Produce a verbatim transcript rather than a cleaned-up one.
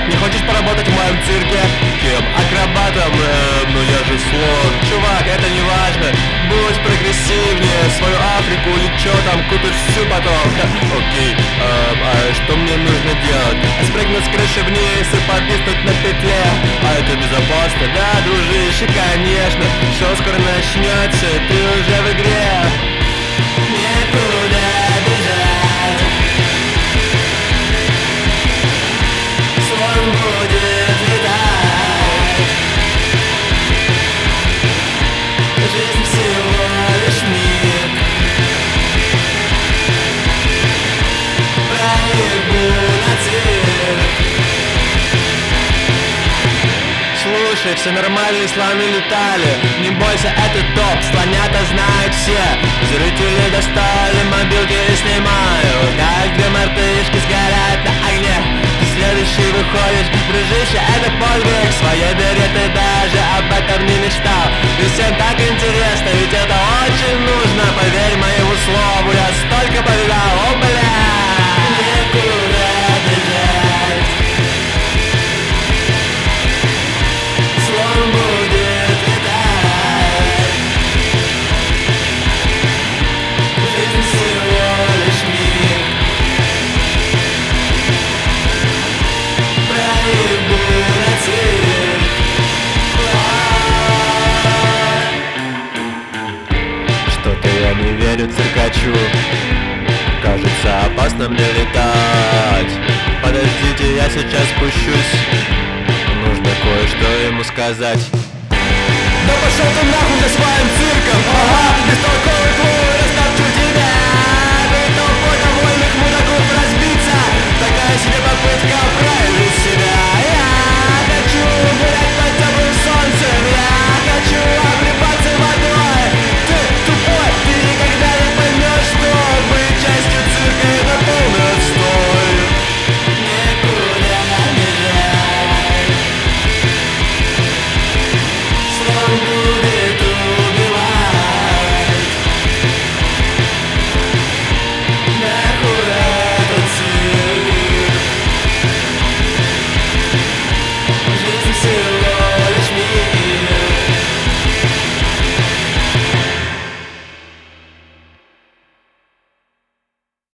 Не хочешь поработать в моем цирке? Кем? Акробатом? Э, ну я же слон. Чувак, это не важно. Будь прогрессивнее. Свою Африку или чё там, купишь всю потом. Окей, а, а что мне нужно делать? Спрыгнуть с крыши вниз и повиснуть на петле. А это безопасно? Да, дружище, конечно. Шоу скоро начнется, ты уже в игре. Некуда бежать. Слон будет летать. Жизнь всего лишь миг. Проебу на цирк. Слушай, все нормально, слоны летали. Не бойся, это топ, слонята знают все. Зрители достали мобилки и снимают, как две мартышки сгорят на огне. Ты следующий выходишь, дружище, это подвиг. В своей дыре ты даже об этом не мечтал. И всем так интересно, ведь это очень нужно. Поверь моему слову, я столько повидал. О, бля! Некуда бежать. Слон будет летать. Жизнь всего лишь миг. Проебу на цирк. Что-то я не верю циркачу. Кажется, опасно мне летать. Подождите, я сейчас спущусь. Нужно кое-что ему сказать. Да пошел ты нахуй за своим цирком. Ага, бестолковый клоун.